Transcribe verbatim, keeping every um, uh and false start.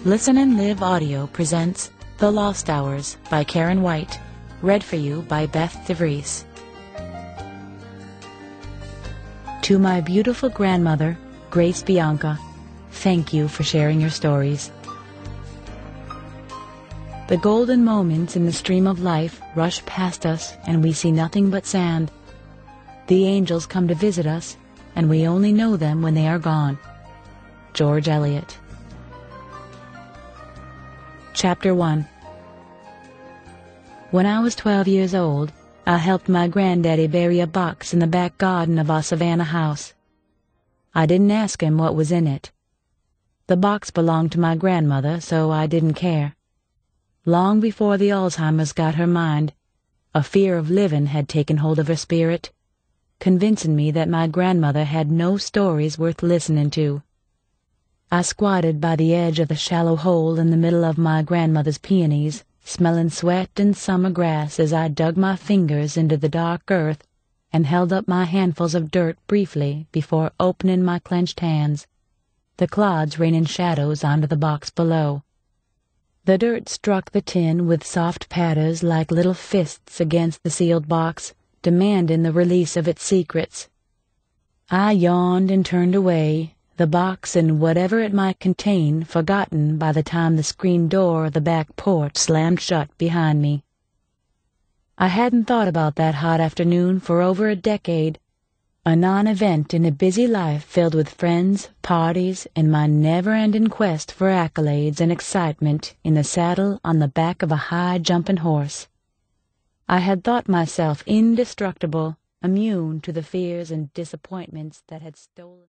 Listen and Live Audio presents The Lost Hours by Karen White, read for you by Beth DeVries. To my beautiful grandmother, Grace Bianca, thank you for sharing your stories. The golden moments in the stream of life rush past us and we see nothing but sand. The angels come to visit us and we only know them when they are gone. George Eliot. Chapter one. When I was twelve years old, I helped my granddaddy bury a box in the back garden of our Savannah house. I didn't ask him what was in it. The box belonged to my grandmother, so I didn't care. Long before the Alzheimer's got her mind, a fear of living had taken hold of her spirit, convincing me that my grandmother had no stories worth listening to. I squatted by the edge of the shallow hole in the middle of my grandmother's peonies, smelling sweat and summer grass as I dug my fingers into the dark earth and held up my handfuls of dirt briefly before opening my clenched hands, the clods raining shadows onto the box below. The dirt struck the tin with soft patters like little fists against the sealed box, demanding the release of its secrets. I yawned and turned away, the box and whatever it might contain forgotten by the time the screen door of the back porch slammed shut behind me. I hadn't thought about that hot afternoon for over a decade, a non-event in a busy life filled with friends, parties, and my never-ending quest for accolades and excitement in the saddle on the back of a high-jumping horse. I had thought myself indestructible, immune to the fears and disappointments that had stolen